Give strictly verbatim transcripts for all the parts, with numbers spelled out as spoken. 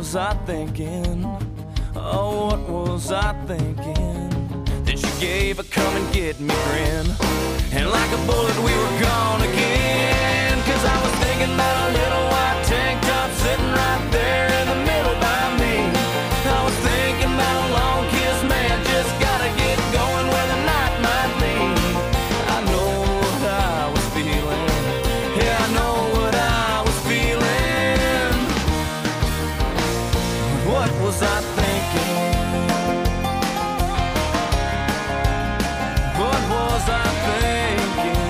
was I thinking? Oh, what was I thinking? Then she gave a come and get me grin, and like a bullet we were gone again. Cause I was thinking about a little white tank top sitting right there in the middle by me. I was thinking about a long kiss, man, just gotta get going where the night might lead. I know what I was feeling, yeah, I know what I was feeling. What was I thinking? What was I thinking?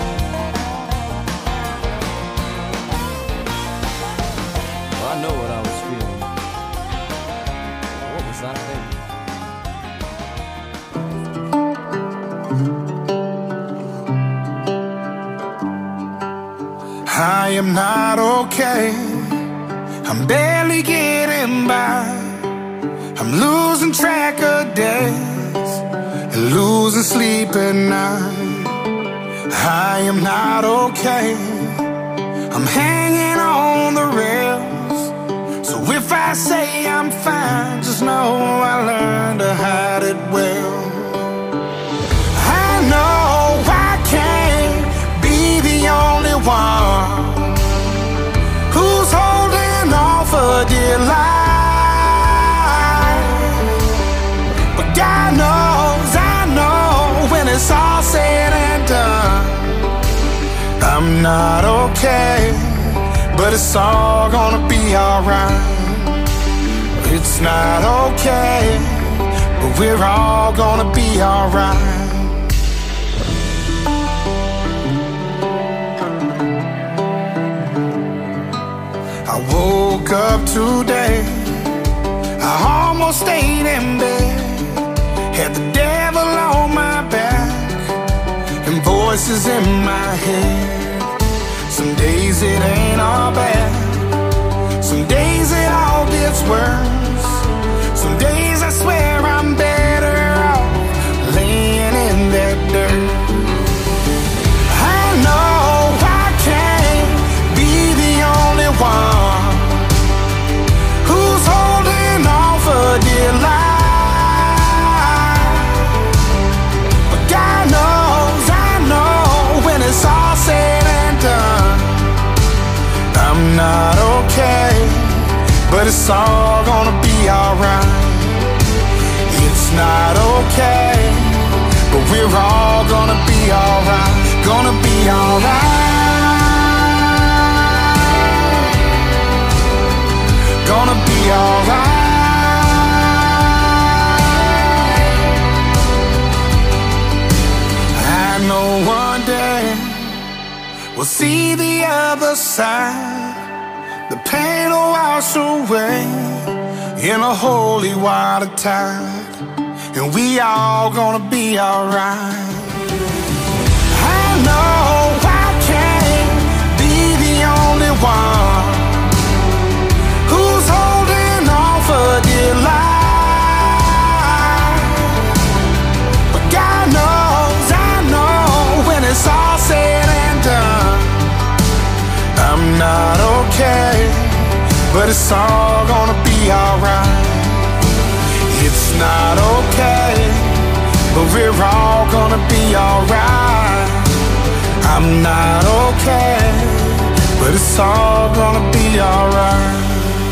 Well, I know what I was feeling. What was I thinking? I am not okay. I'm barely getting by. I'm losing track of days and losing sleep at night. I am not okay. I'm hanging on the rails. So if I say I'm fine, just know I learned to hide it well. I know I can't be the only one who's holding on for dear life. But God knows, I know, when it's all said and done, I'm not okay, but it's all gonna be alright. It's not okay, but we're all gonna be alright. I woke up today, I almost stayed in bed, had the devil on my back and voices in my head. Some days it ain't all bad, some days it all gets worse. Some days I swear I'm better off laying in that dirt. I know I can't be the only one who's holding on for dear life. But God knows, I know, when it's all said and done, I'm not okay, but it's all gonna be alright. It's not okay, but we're all gonna be alright. Gonna be alright. Gonna be alright. I know one day we'll see the other side. The pain will wash away in a holy water tide, and we all gonna be alright. I know I can't be the only one who's holding on for dear life. But God knows, I know, when it's all said and done, I'm not okay, but it's all gonna be alright. It's not okay, but we're all gonna be alright. I'm not okay, but it's all gonna be alright.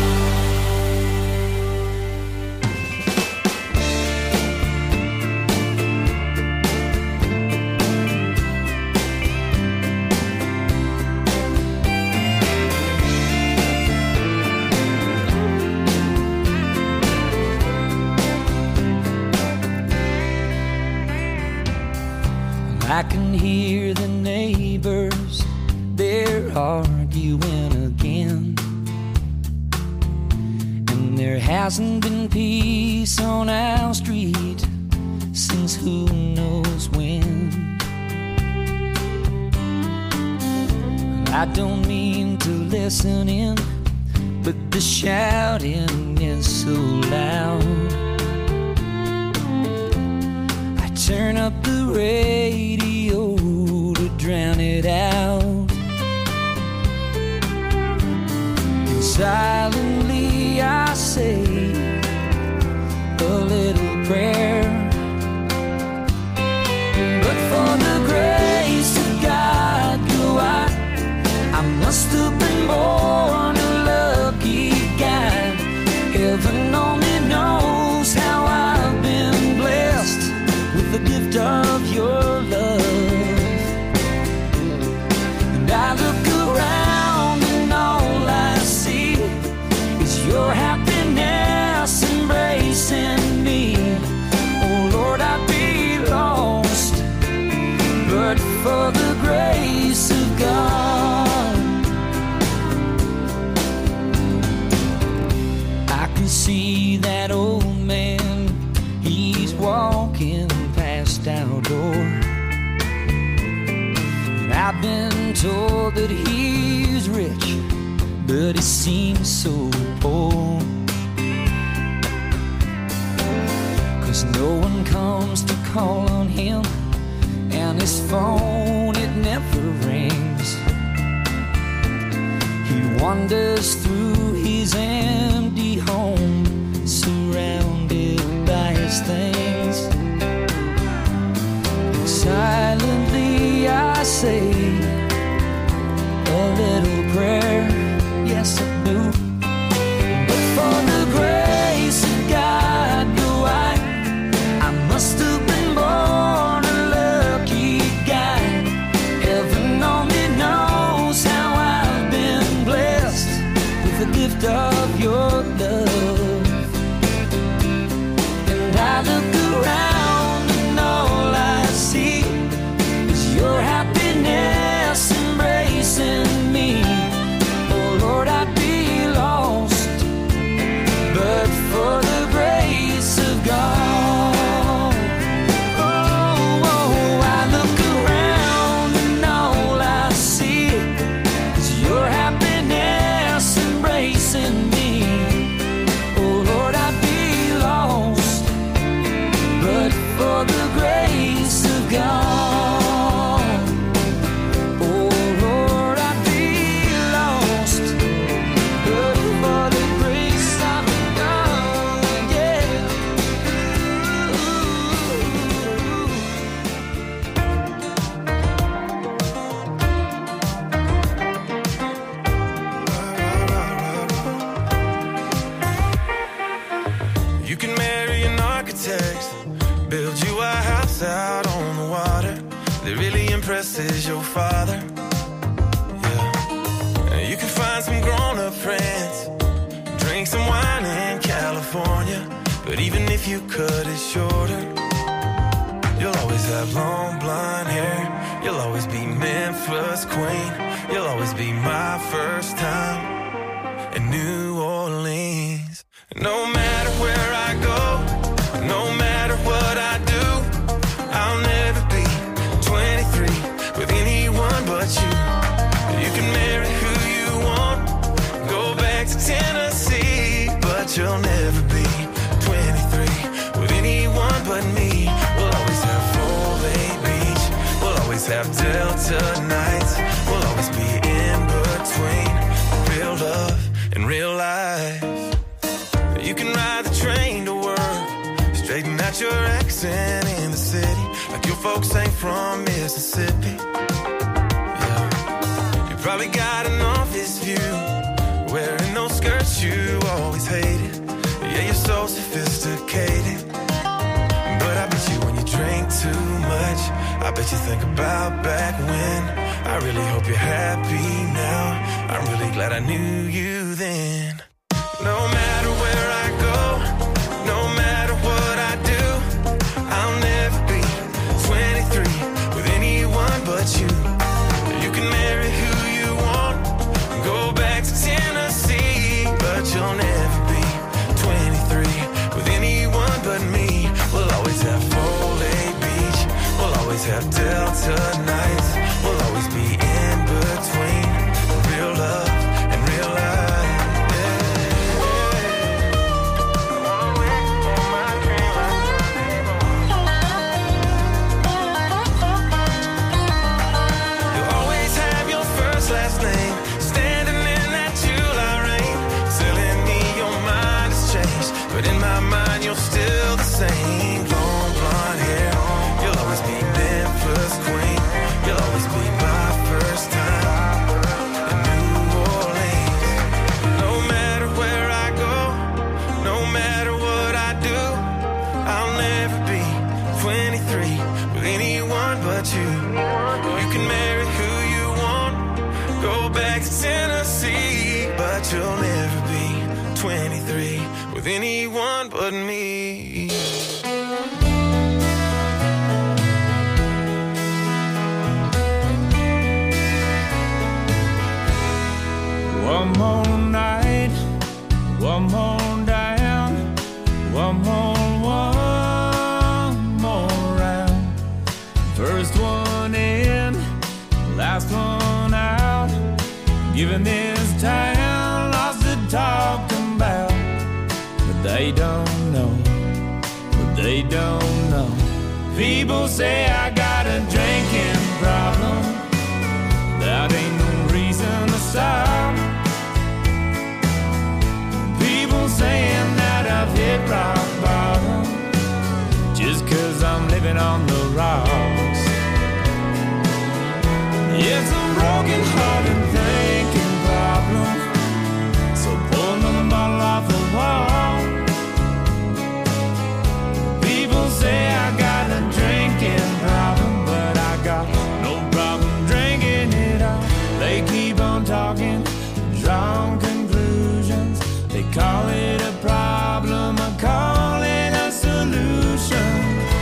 I can hear the neighbors, they're arguing again. And there hasn't been peace on our street since who knows when. I don't mean to listen in, but the shouting is so loud. I turn up the radio to drown it out, and silently I say a little prayer. But for the grace of God, you are, I must have been born a lucky guy. Heaven only knows how I've been blessed with the gift of your love. And I look around and all I see is your happiness embracing me. Oh Lord, I'd be lost but for the grace of God. I can see that old man, he's walking past our door. I've been told that he's rich, but he seems so poor. 'Cause no one comes to call on him, and his phone, it never rings. He wanders through his empty home, surrounded by his things. Silently I say a little prayer, yes I do. But for the grace of God, no, I, I must have been born a lucky guy. Heaven only knows how I've been blessed with the gift of your love. And I look around and all I see is your happiness embracing me. Oh Lord, I'd be lost but for the grace of God. Oh, oh, I look around and all I see is your happiness embracing me. Oh Lord, I'd be lost but for the grace of God. Oh Lord, I'd be lost but for the grace of God. Yeah. You can marry an architect, build you a house out on the water that really impresses your father. Yeah. And you can find some grown-up friends, drink some wine in California, but even if you cut it shorter, you'll always have long blonde hair. You'll always be Memphis queen. You'll always be my first time in New Orleans. No matter where I go, no matter what I do, I'll never be twenty-three with anyone but you. You can marry who you want, go back to Tennessee, but you'll never be twenty-three with anyone but me. We'll always have Foley Beach, we'll always have Delta nights, we'll always be in between real love and real life. You can ride the train to work, straighten out your accent in the city, like your folks ain't from Mississippi. Yeah. You probably got an office view, wearing those skirts you always hated. Yeah, you're so sophisticated, but I bet you when you drink too much, I bet you think about back when. I really hope you're happy now, I'm really glad I knew you then. No matter where I go, no matter what I do, I'll never be twenty-three with anyone but you. You can marry who you want, go back to Tennessee, but you'll never be twenty-three with anyone but me. We'll always have Foley Beach, we'll always have Delta nights, we'll always be in between real love and real life. Last name standing in that July rain, telling me your mind has that you'll never be twenty-three with anyone but me. One more night, one more down, one more, one more round. First one in, last one out. Giving this town lots to talk about. But they don't know, but they don't know. People say I got a drinking problem. That ain't no reason to stop. Saying that I've hit rock bottom just cause I'm living on the rocks. It's a broken heart and thinking problem. So pull another bottle off the wall. People say I got a drinking problem, but I got no problem drinking it all. They keep on talking, drawing conclusions. They call it a problem, I call it a solution.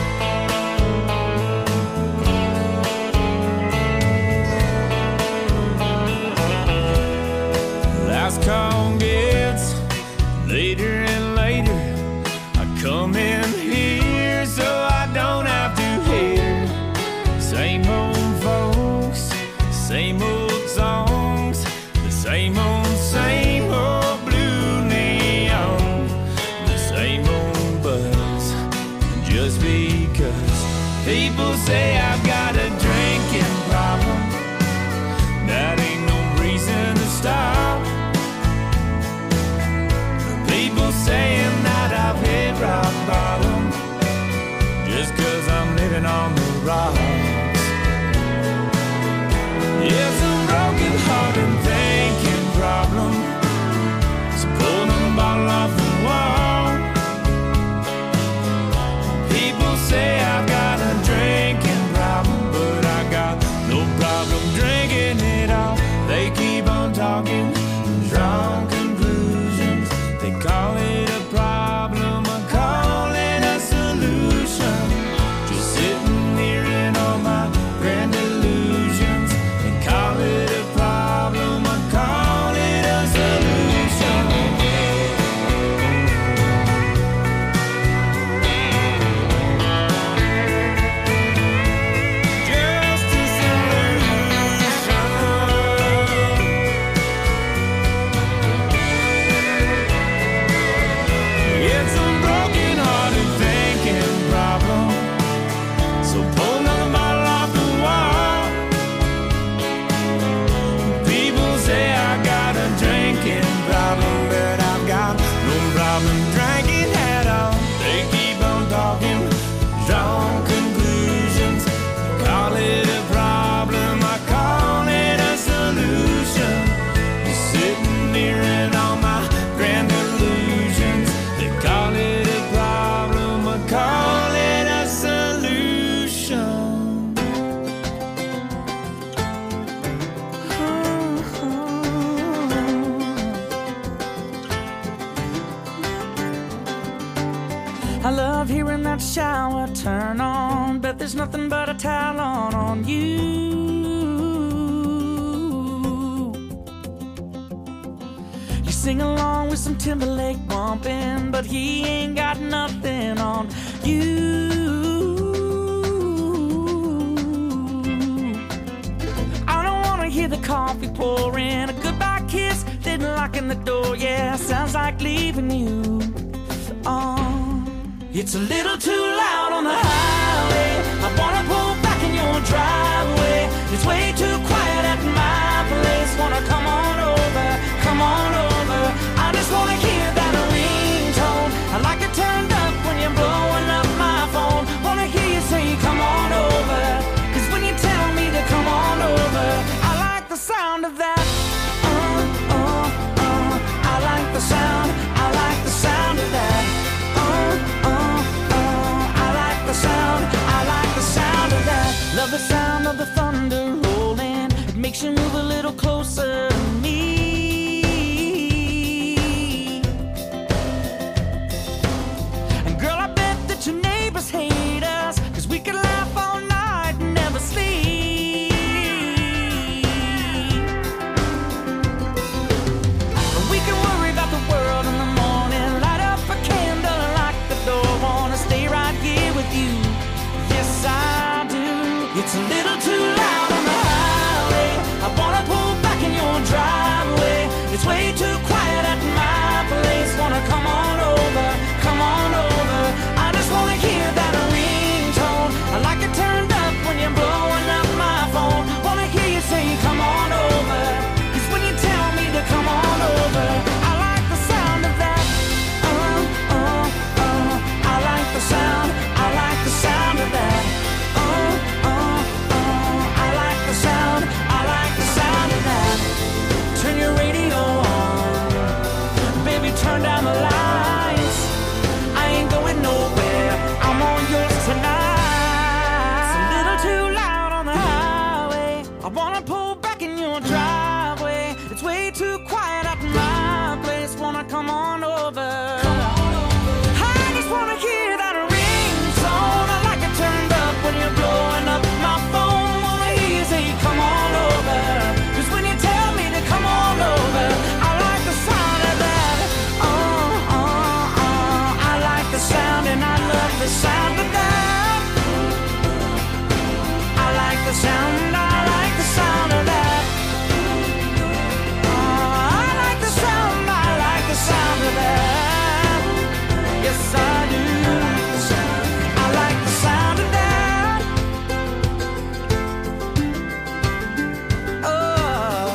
Last call gets later and later. I come in here so I don't have to hear same old folks, same old songs, the same old, same old. Just because people say I've got a drinking problem, that ain't no reason to stop. People saying that I've hit rock bottom just cause I'm living on the rocks. It's a broken heart and thinking problem. So pull another bottle off the wall. Say I've got a drinking problem, but I got no problem drinking it all. They keep on talking, drawing conclusions. They call it a problem, I call it a solution. Just sitting here in all my grand illusions. They call it a problem, I call it a solution. I love hearing that shower turn on, bet there's nothing but a towel on on you. You sing along with some Timberlake bumping, but he ain't got nothing on you. I don't wanna hear the coffee pouring, a goodbye kiss, then locking the door. Yeah, sounds like leaving you. Oh, it's a little too loud on the highway. I wanna pull back in your driveway. It's way too quiet at my place. Wanna come on over, come on over. I just wanna hear that ringtone. I like it turned up when you're blowing up my phone. Wanna hear you say come on over, cause when you tell me to come on over, I like the sound of that. Uh, uh, uh, I like the sound, I like the sound of that. Love the sound of the thunder rolling. It makes you move a little closer to me. come on over. I just wanna hear that ringtone. I like it turned up when you're blowing up my phone. Wanna hear you say come on over, 'cause when you tell me to come on over, I like the sound of that. Oh, oh, oh, I like the sound and I love the sound of that. I like the sound, I like the sound of that. Oh, I like the sound, I like the sound of that. Yes, I do. I like the sound of that. Oh.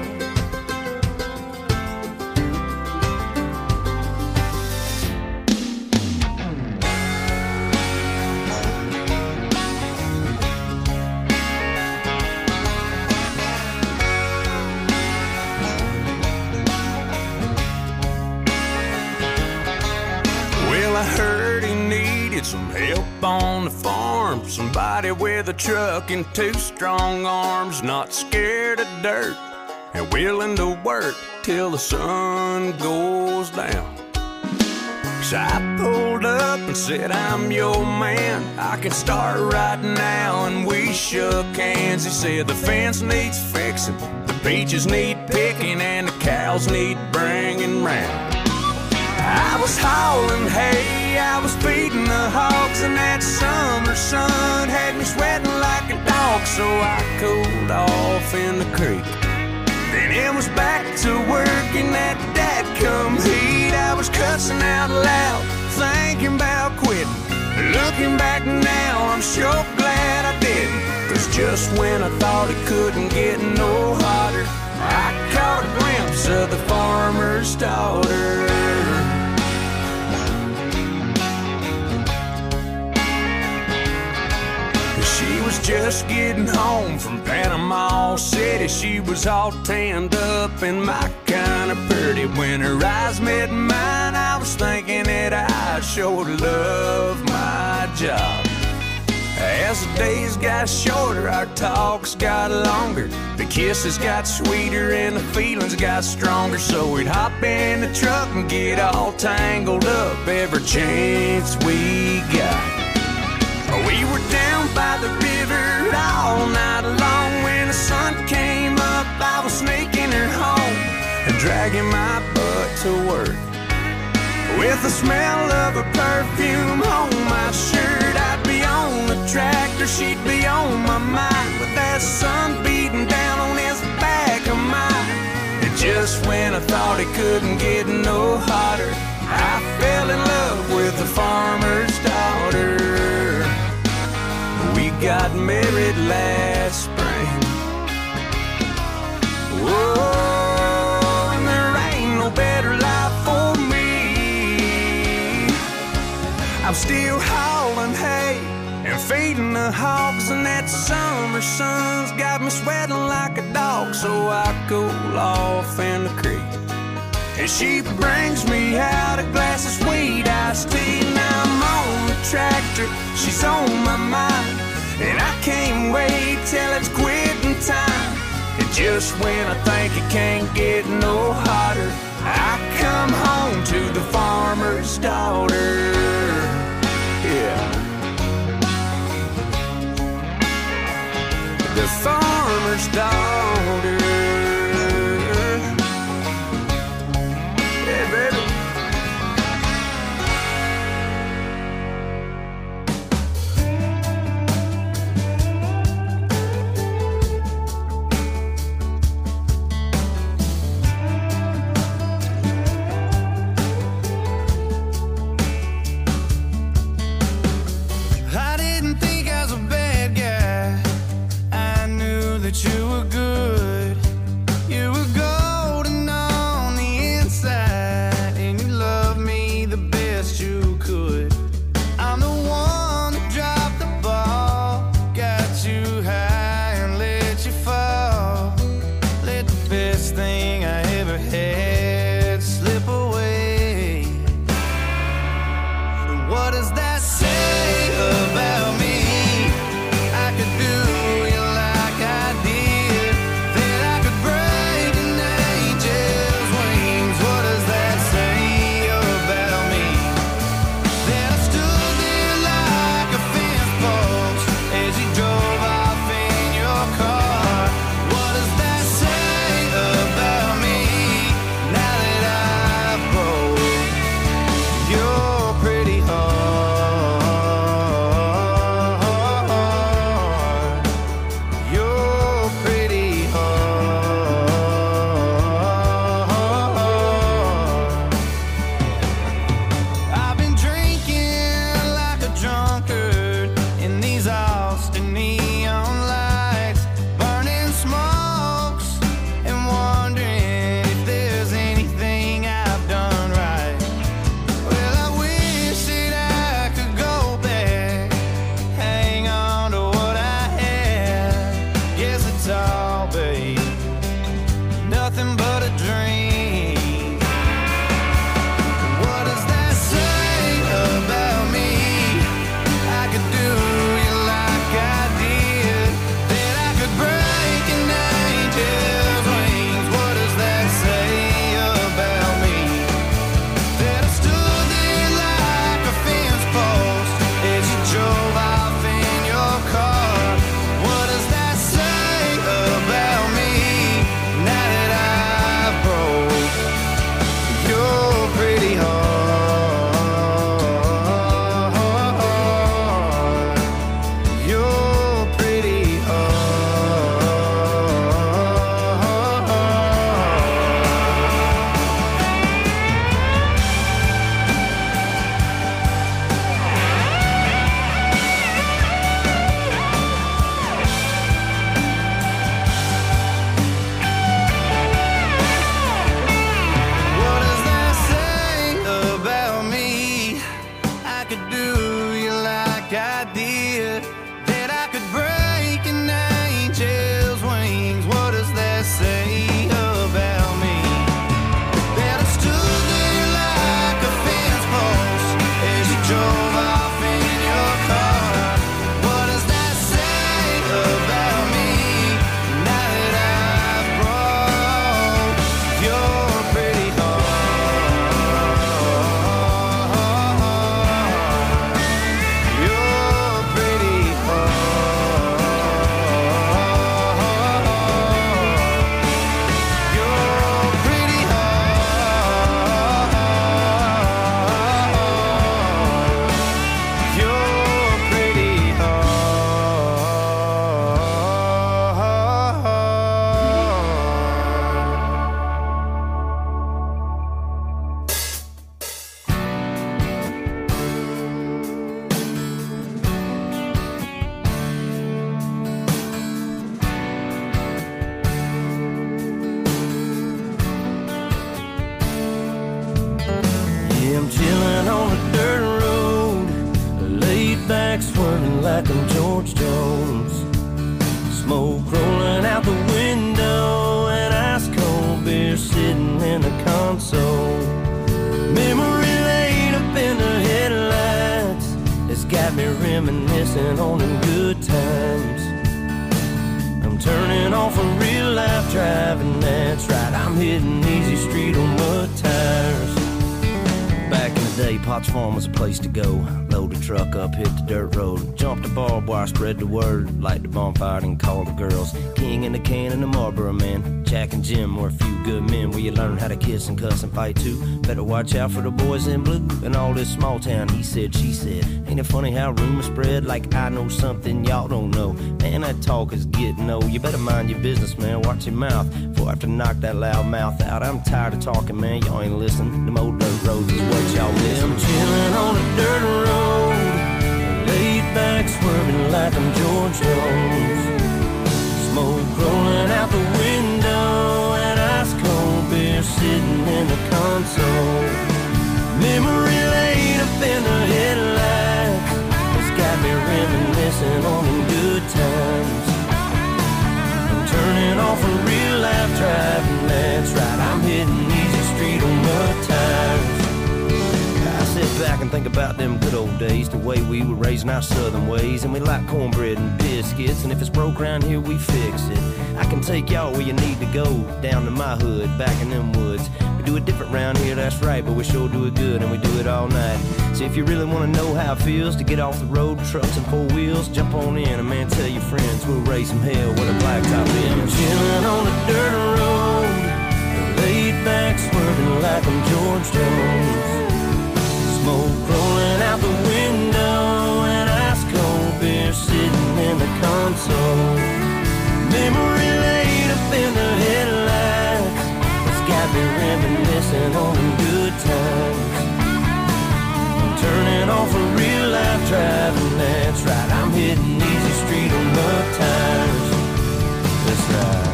Well, I heard he needed some help on the farm. Somebody with a truck and two strong arms, not scared of dirt and willing to work till the sun goes down. So I pulled up and said, I'm your man, I can start right now. And we shook hands. He said the fence needs fixing, the peaches need picking, and the cows need bringing round. I was hauling hay, I was feeding the hogs, and that summer sun had me sweating like a dog. So I cooled off in the creek. Then it was back to work in that dadgum heat. I was cussing out loud, thinking about quitting. Looking back now, I'm sure glad I didn't. 'Cause just when I thought it couldn't get no hotter, I caught a glimpse of the farmer's daughter. She was just getting home from Panama City. She was all tanned up and my kind of pretty. When her eyes met mine, I was thinking that I sure love my job. As the days got shorter, our talks got longer. The kisses got sweeter and the feelings got stronger. So we'd hop in the truck and get all tangled up every chance we got. We were down by the river all night long. When the sun came up, I was sneaking her home and dragging my butt to work. With the smell of her perfume on my shirt, I'd be on the tractor, she'd be on my mind, with that sun beating down on his back of mine. And just when I thought it couldn't get no hotter, I fell in love with the farmer's daughter. We got married last spring. Whoa, and there ain't no better life for me. I'm still hauling hay and feeding the hogs, and that summer sun's got me sweating like a dog. So I cool off in the creek, and she brings me out a glass of sweet iced tea. Now I'm on the tractor, she's on my mind, and I can't wait till it's quitting time. And just when I think it can't get no hotter, I come home to the farmer's daughter. Yeah, the farmer's daughter. Yeah, baby. I'm chilling on a dirt road, laid back swerving like I'm George Jones. Smoke rolling out the window and ice cold beer sitting in the console. Memory lane up in the headlights, it's got me reminiscing on them good times. I'm turning off a real life driving, that's right, I'm hitting easy street on mud tires. Back in the day, Potts Farm was a place to go. Load the truck up, hit the dirt road, jump the barbed wire, spread the word, light the bonfire and call the girls. King in the can and the Marlboro man, Jack and Jim were a few good men where you learn how to kiss and cuss and fight too. Better watch out for the boys in blue and all this small town he said, she said. Ain't it funny how rumors spread like I know something y'all don't know? Man, that talk is getting old. You better mind your business, man, watch your mouth before I have to knock that loud mouth out. I'm tired of talking, man, y'all ain't listening. Them old dirt roads is what y'all miss. I'm chilling on a dirt road, laid back swerving like I'm George Jones. Smoke rolling out the window and ice cold beer sitting in the console. Memory lane up in the headlights, it's got me reminiscing on them good times. I'm turning off a real life driving, that's right, I'm hitting easy street on mud tires. I sit back and think about them good old days, the way we were raising our southern ways, and we like cornbread and biscuits, and if it's broke around here, we fix it. I can take y'all where you need to go, down to my hood, back in them woods. We do it different round here, that's right, but we sure do it good, and we do it all night. So if you really want to know how it feels to get off the road, trucks and four wheels, jump on in, and man, tell your friends, we'll raise some hell with a blacktop in. I'm chilling on a dirt road, laid back swerving like I'm George Jones. Smoke rolling out the window and ice cold beer sitting in the console. Memory lane up in the headlights, it's got me reminiscing on them good times. I'm turning off a real life driving, that's right, I'm hitting easy street on mud tires. That's right.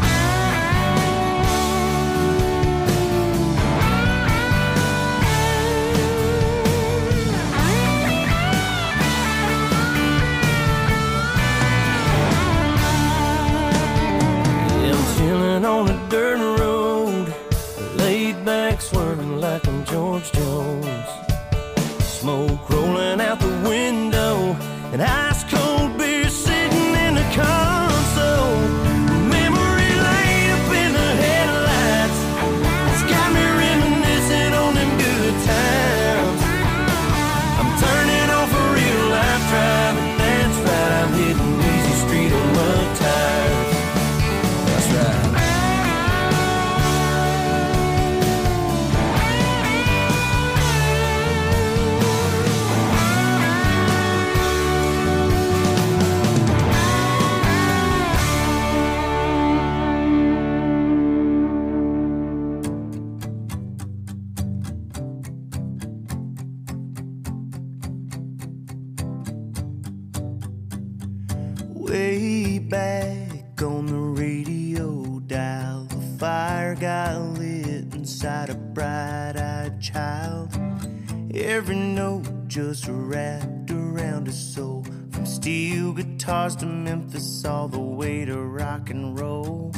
On a dirt road, laid back swerving like I'm George Jones. Smoke rolling out the window and ice cold beer sitting in the console. Memory lane up in the headlights, it's got me reminiscing on them good times. I'm turning off a real life driving, that's right, I'm hitting easy street on mud tires. That's right. Way back on the radio dial, a fire got lit inside a bright-eyed child. Every note just wrapped around his soul, from steel guitars to Memphis all the way to rock and roll.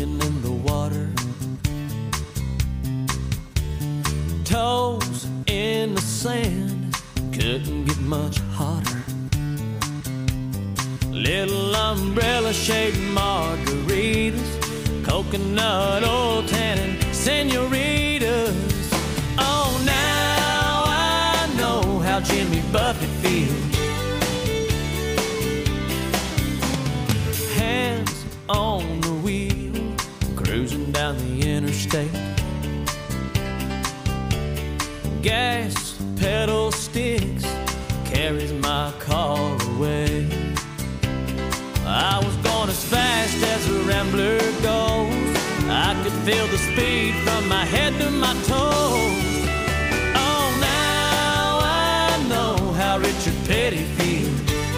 singing in the water. Toes in the sand, couldn't get much hotter. Little umbrella-shaped margaritas, coconut oil tannin senoritas. Oh, now I know how Jimmy Buffett feels. Hands on the wheel, cruising down the interstate. Gas pedal sticks, carries my car away. I was going as fast as a rambler goes. I could feel the speed from my head to my toes. Oh, now I know how Richard Petty feels.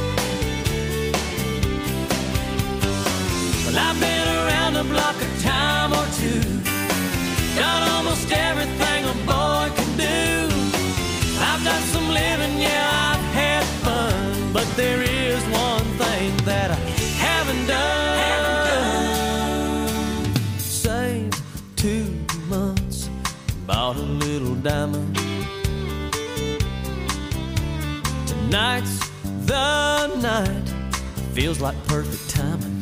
Well, I've been around the block a time or two, done almost everything a boy can do. I've done some living, yeah, I've had fun, but there is one thing that I haven't done. Haven't done. Saved two months, bought a little diamond. Tonight's the night, feels like perfect timing.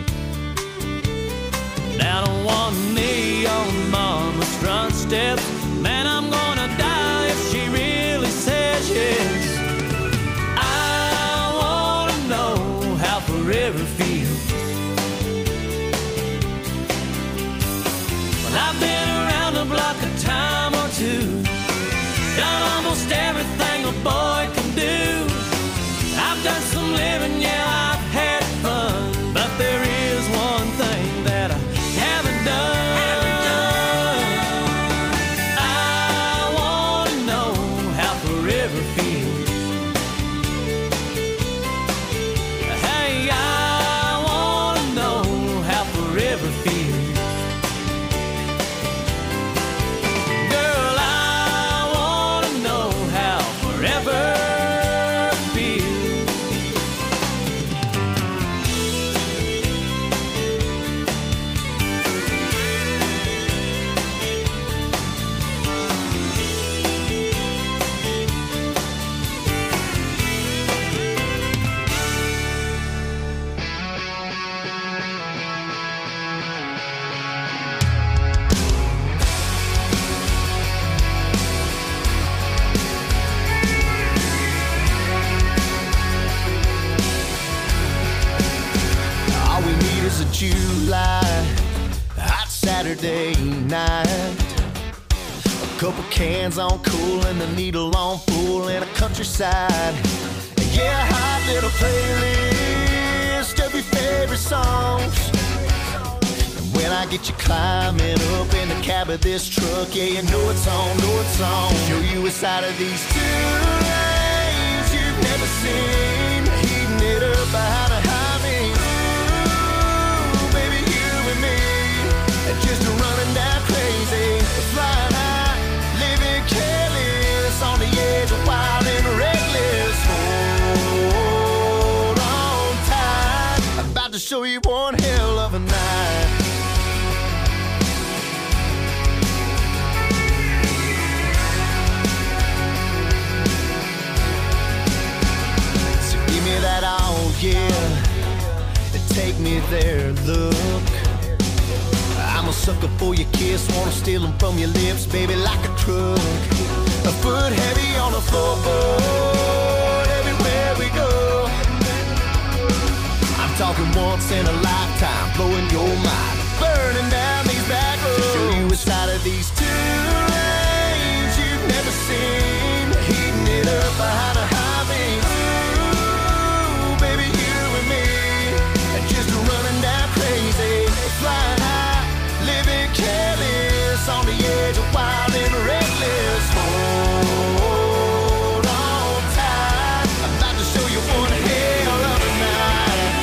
Down on one knee on mama's front steps, man, I'm gonna die if she really says yes. I wanna know how forever feels. Well, I've been around the block a time or two, done almost everything a boy can do. I've done some living, yeah, I've had fun, but there is one thing that I haven't done. Haven't done. I wanna know how forever feels. Hey, I wanna know how forever feels. Girl, I wanna know how forever. July, hot Saturday night. A couple cans on cool and the needle on full in a countryside. Yeah, hot little playlist of your favorite songs. And when I get you climbing up in the cab of this truck, yeah, you know it's on, know it's on. Show you a side of these two lanes you've never seen, heating it up behind a highway. Just running down crazy, flying high, living careless, on the edge of wild and reckless. Hold on tight, I'm about to show you one hell of a night. So give me that all, yeah, and take me there, look. I'm a sucker for your kiss, wanna steal them from your lips, baby, like a truck. A foot heavy on the floorboard, everywhere we go. I'm talking once in a lifetime, blowing your mind, burning down these back roads. To show you a side of these two lanes you've never seen, heating it up behind a highway. Ooh, baby, you and me, and just running down crazy, flying high, living careless, on the edge of wild and reckless. Hold on tight, I'm about to show you one hell of a night.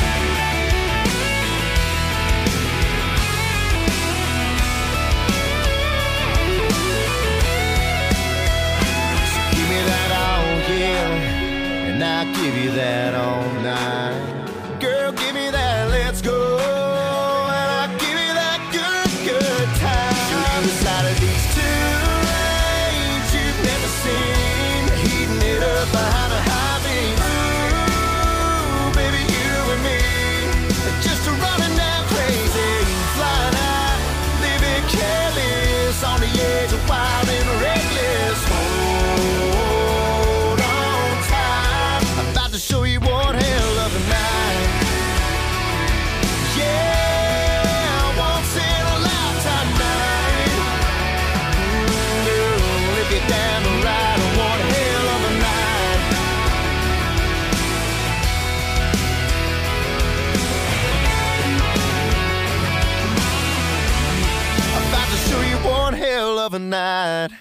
of a night.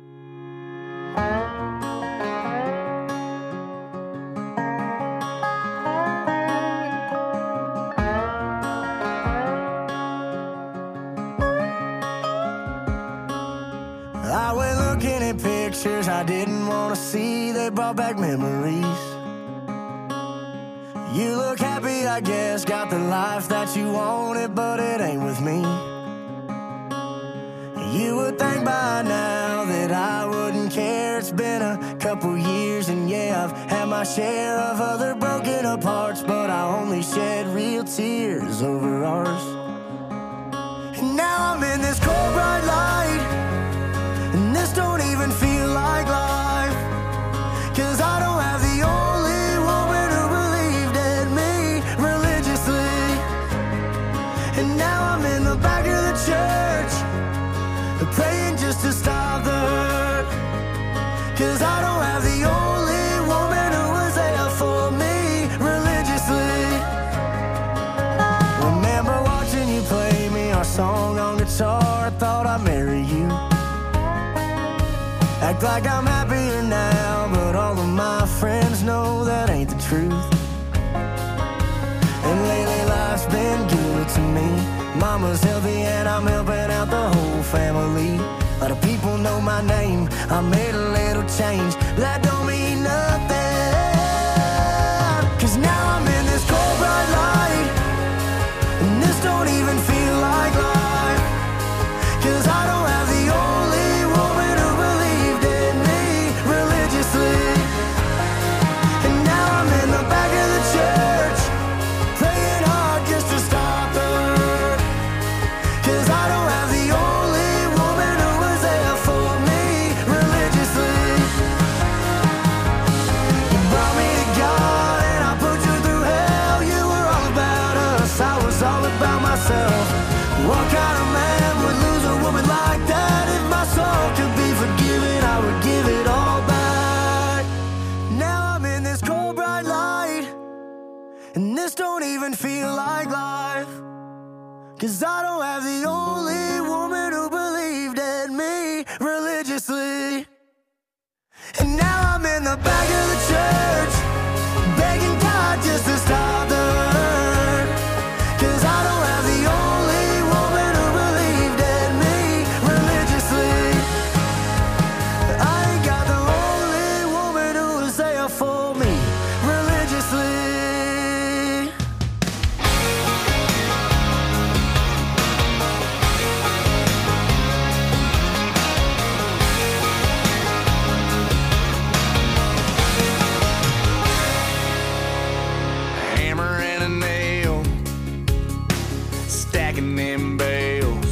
I went looking at pictures I didn't want to see. They brought back memories. You look happy, I guess, got the life that you wanted, but it ain't with me. You would think by now that I wouldn't care. It's been a couple years, and yeah, I've had my share of other broken aparts, but I only shed real tears over ours. And now I'm in this cold bright light, and this don't even feel like life, 'cause I don't have the only woman who believed in me religiously. And now I'm in the back of the church, praying just to stop the hurt, 'cause I don't have the only woman who was there for me religiously. Remember watching you play me our song on guitar, I thought I'd marry you. Act like I'm happier now, but all of my friends know that ain't the truth. And lately life's been good to me. Mama's healthy and I'm helping out the whole family. A lot of people know my name, I made a little change, but that don't mean nothing, 'cause now I'm in this cold bright light, and this don't even feel like life, 'cause I don't have the only woman who believed in me religiously. And now I'm in the back of the church, praying hard just to stop the hurt, 'cause I don't have the only woman who was there for me religiously. You brought me to God and I put you through hell. You were all about us, I was all about myself. What kind of man would lose a woman like that? If my soul could be forgiven, I would give it all back. Now I'm in this cold bright light, and this don't even feel like life, 'cause I don't have the only woman who believed in me religiously. And now I'm in the back of the church, begging God just to stop the hurt, 'cause I don't have the only woman who believed in me religiously. I ain't got the only woman who was there for me religiously. Hammer and a nail, stacking them bales.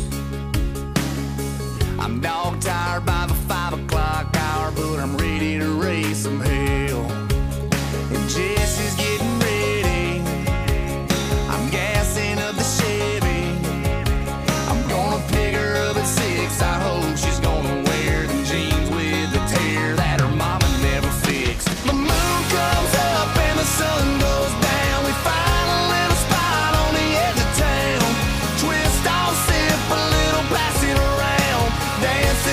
I'm dog tired by the five o'clock hour, but I'm ready to raise some hell. And Jesse's getting ready, I'm gassing up the Chevy. I'm gonna pick her up at six, I hope she's gonna wear the jeans with the tear that her mama never fixed. The moon comes up and the sun goes down, we find a little spot on the edge of town. Twist off, sip a little, pass it around, dance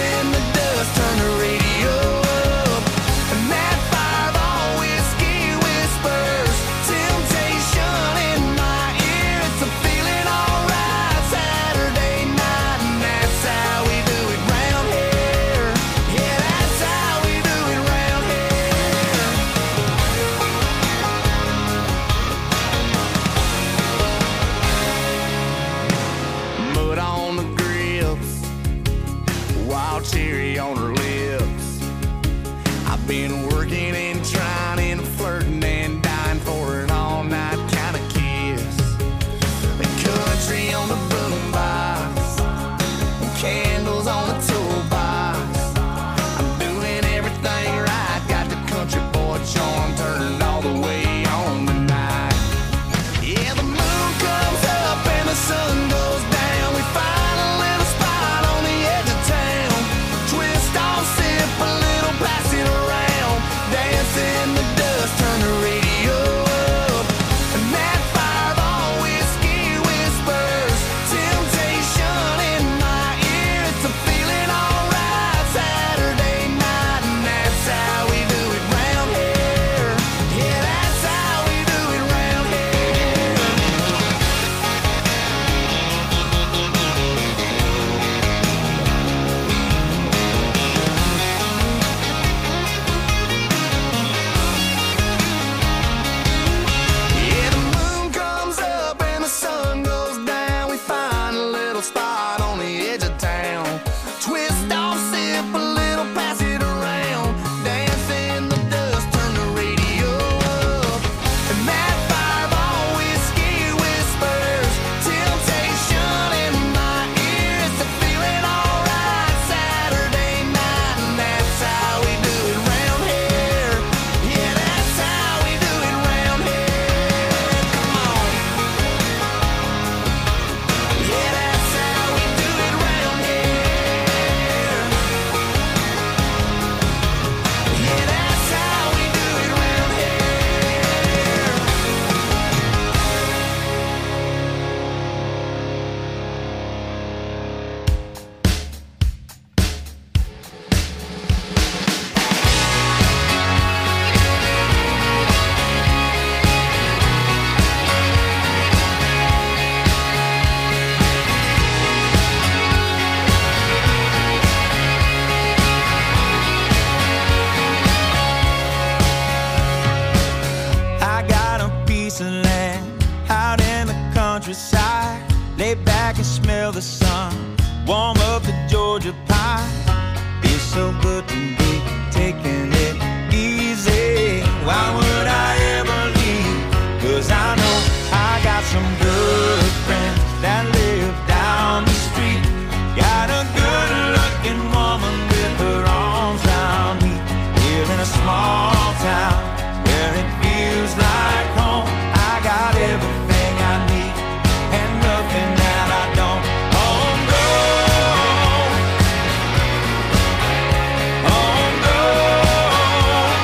little spot on the edge of town. Twist off, sip a little, pass it around. Dance in the dust, turn the radio up. And that fireball whiskey whispers temptation in my ears to feeling alright Saturday night. And that's how we do it round here. Yeah, that's how we do it round here. Come on. Yeah, that's how we do it round here. Yeah, that's how we do it round here. I got a piece of land out in the countryside. Lay back and smell the sun, warm up the Georgia pie. Feels so good to be taking it easy. Why would I ever leave? Cause I know I got some good friends that live down the street. Got a good looking woman with her arms around me. Here in a small town where it feels like home. I got everything I need and nothing that I don't. Homegrown, homegrown.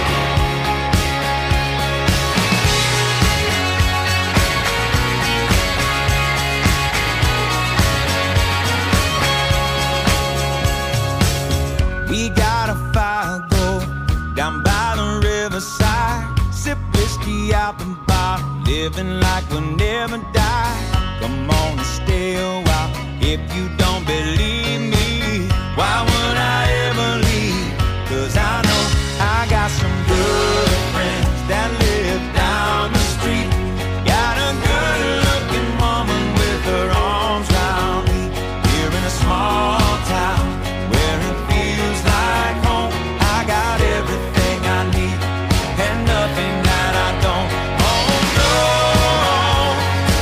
We got a fire go down by the riverside. Sip whiskey out the bar, living like we'll never die. Come on and stay a while if you don't believe me. Why would I ever leave? Cause I know I got some good friends that live down the street. Got a good looking woman with her arms round me. Here in a small town where it feels like home. I got everything I need and nothing that I don't. Homegrown,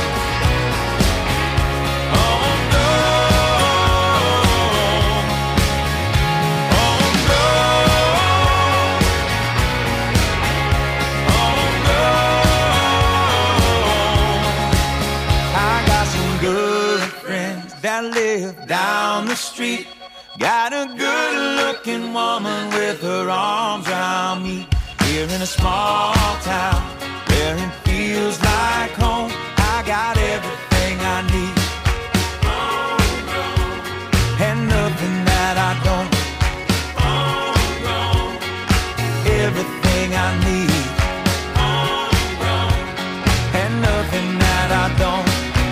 homegrown, homegrown, homegrown. I got some good friends that live down the street. Got a good looking woman with her arms around me. Here in a small town where it feels like home. I got everything I need and nothing that I don't. Everything I need and nothing that I don't.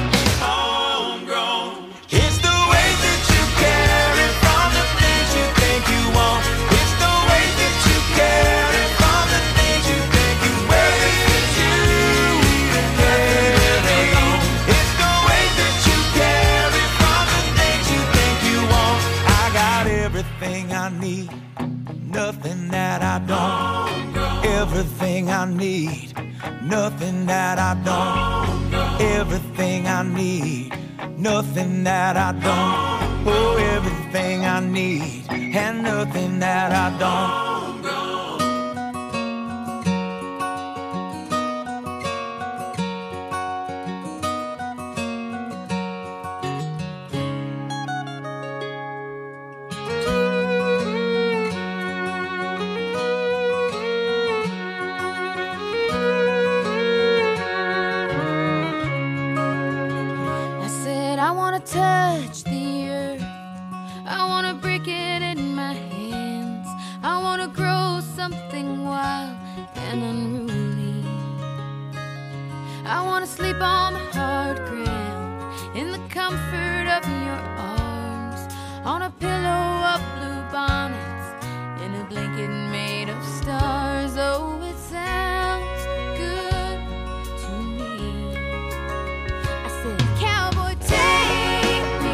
It's the way that you carry from the things you think you want. It's the way that you carry from the things you think you wear. It's you even carry on. It's the way that you carry from the things you think you want. I got everything I need, nothing that I don't. Everything I need, nothing that I don't. Everything I need, nothing that I don't. Oh, everything I need and nothing that I don't. I said I wanna touch the earth, I wanna break it in my hands, I wanna grow something wild and unruly. I wanna sleep on the hard ground in the comfort of your arms, on a pillow of blue bonnets, in a blanket made of stars. Oh, it sounds good to me. I said, cowboy, take me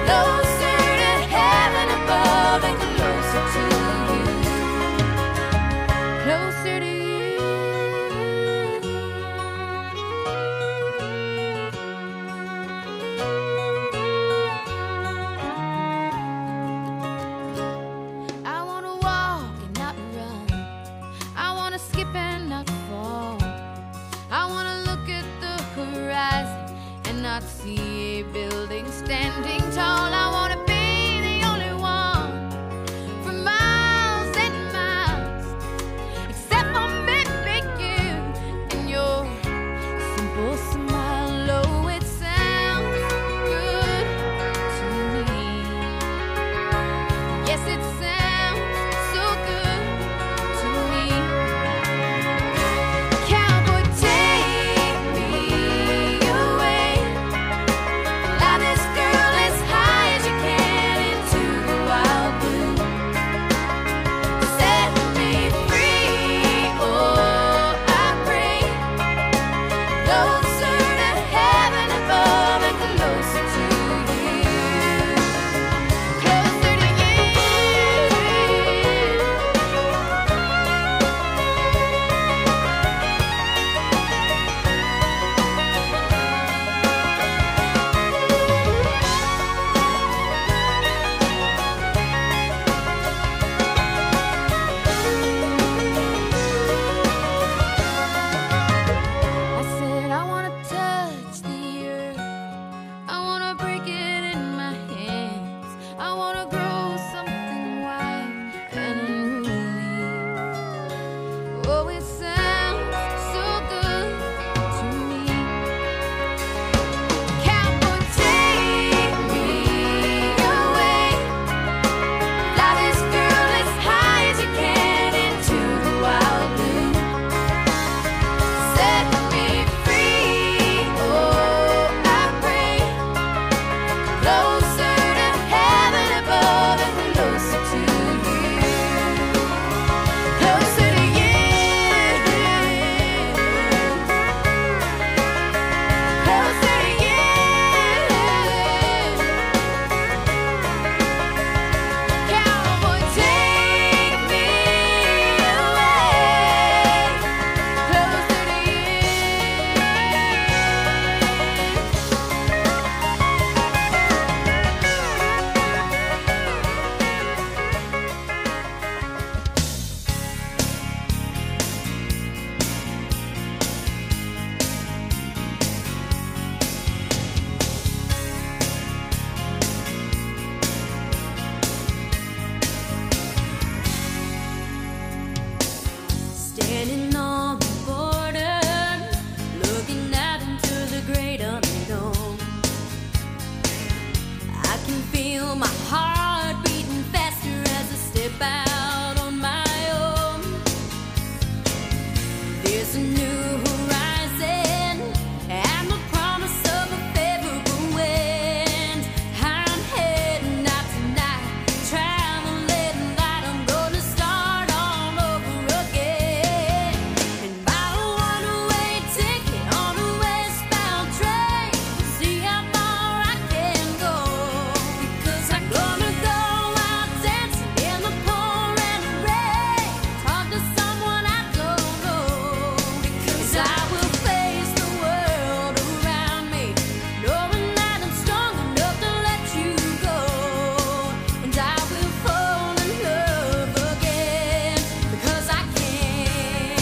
closer to heaven above and closer to you, closer to you. I wanna walk and not run. I wanna skip and not fall. I wanna look at the horizon and not see a building standing tall. I wanna be the only one for miles and miles, except for maybe you and your simple smile. Oh, it sounds good to me. Yes, it sounds so good to me. Cowboy, take me away. Fly this girl as high as you can into the wild blue. Set me free, oh, I pray. Closer to heaven above and closer to you, closer to you. I said I wanna touch the earth. I wanna break it in my hands. I wanna grow something wild and unruly. Oh, it sounds so good to me. Cowboy, take me away. Fly this girl as high as you can into the wild blue. Set me free, oh, I pray. Closer to heaven above and closer to you, closer to you, closer to you. Cowboy, take me away. Closer to you. Standing on the border, looking out into the great unknown. I can feel my heart beating faster as I step out on my own. There's a new horizon and the promise of a favorable wind. I'm heading out tonight, traveling light. I'm gonna start all over again. And buy a one-way ticket on a westbound train. See how far I can go. Because I'm gonna go out dancing in the pouring rain. Talk to someone I don't know. Because I will face the world around me, knowing that I'm strong enough to let you go. And I will fall in love again because I can.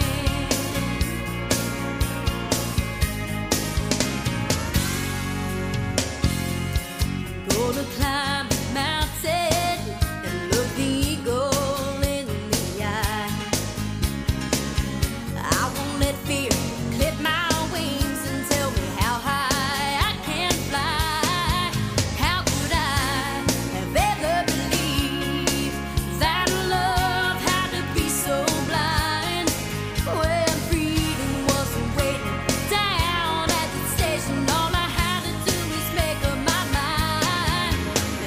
Gonna climb the mountain and look the eagle in the eye. I won't let fear clip my wings and tell me how high I can fly. How could I have ever believed that love had to be so blind? When freedom wasn't waiting down at the station, all I had to do was make up my mind.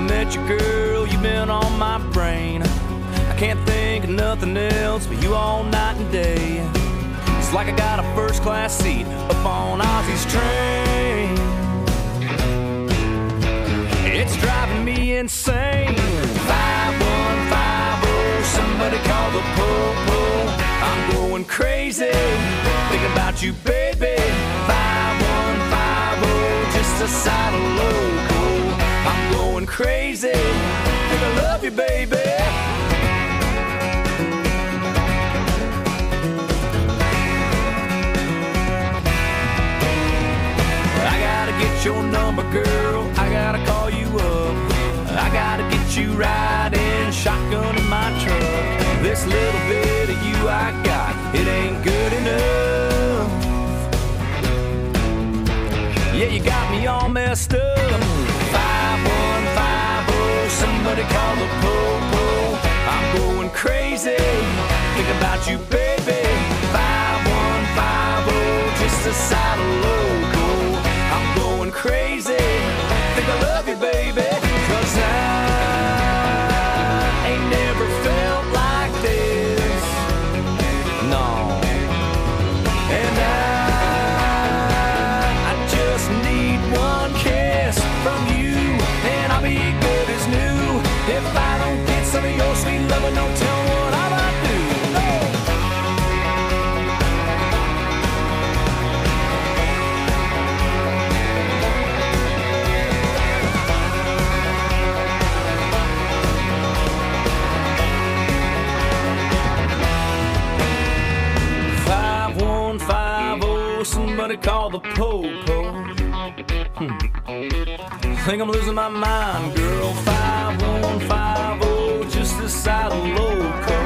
met you, girl, you've been on my brain. I can't think of nothing else but you all night and day. It's like I got a first class seat up on Ozzy's train. It's driving me insane. five one five oh, somebody call the po-po. I'm going crazy, thinking about you, baby. five one five oh, just a side of loco. I'm going crazy, think I love you, baby. I gotta get your number, girl, I gotta call you up. I gotta get you riding shotgun in my truck. This little bit of you I got, it ain't good enough. Yeah, you got me all messed up. five one five oh, somebody call the po-po. I'm going crazy, think about you, baby. five one five oh, just a side of loco. I'm going crazy, think I love you, baby. Cause I ain't never felt like this, no. And I, I just need one kiss from you, and I'll be good as new. If I don't get some of your sweet loving, don't tell me what I might do. No. Somebody call the po-po. Hmm. Think I'm losing my mind, girl. five one five oh, just this side of loco.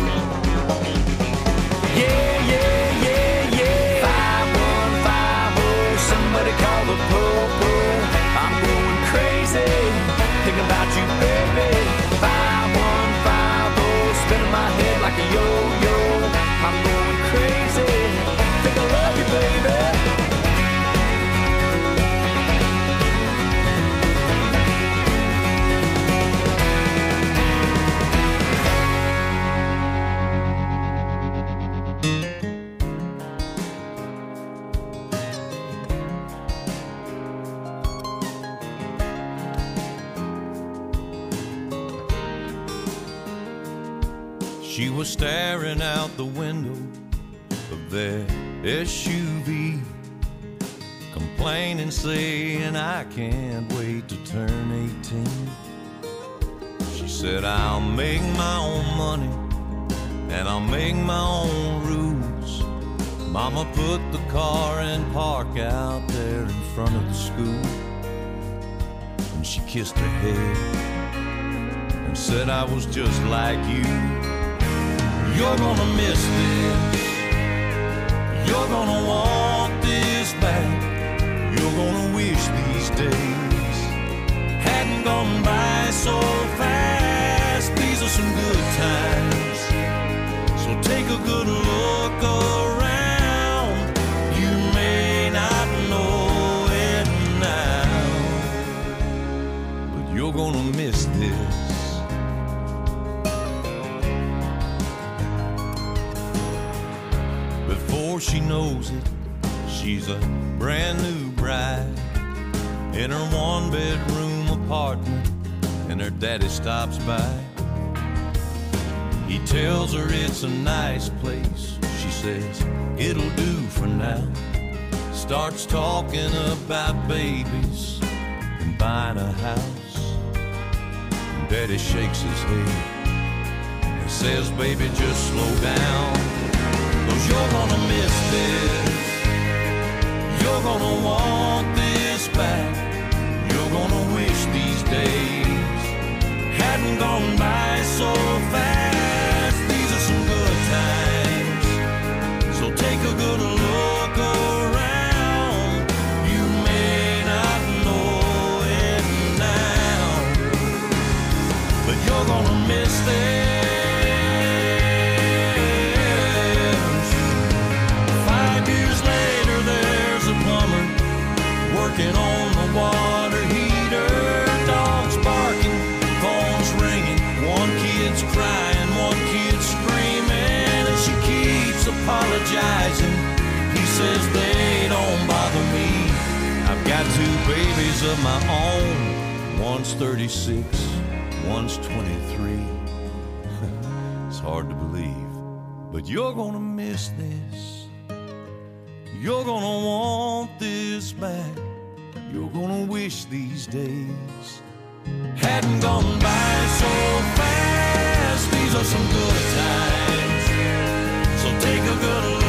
Yeah, yeah, yeah, yeah. five one five oh, somebody call the po-po. I'm going crazy, thinking about you, baby. five one five oh, spinning my head like a yo-yo. I'm going crazy, think I love you, baby. She was staring out the window of their S U V, complaining, saying, I can't wait to turn eighteen. She said, I'll make my own money and I'll make my own rules. Mama put the car in park out there in front of the school, and she kissed her head and said, I was just like you. You're gonna miss this, you're gonna want this back. You're gonna wish these days hadn't gone by so fast. These are some good times, so take a good look around. You may not know it now, but you're gonna miss this. Before she knows it, she's a brand new bride in her one-bedroom apartment, and her daddy stops by. He tells her it's a nice place. She says, it'll do for now. Starts talking about babies and buying a house. And daddy shakes his head and says, baby, just slow down. Cause you're gonna miss this, you're gonna want this back. You're gonna wish these days hadn't gone by so fast. These are some good times, so take a good look around. You may not know it now, but you're gonna miss this. Working on the water heater, dogs barking apologizing. He says they don't bother me. I've got two babies of my own. One's thirty-six, one's twenty-three. It's hard to believe, but you're gonna miss this. You're gonna want this back. You're gonna wish these days hadn't gone by so fast. These are some good times, so take a good look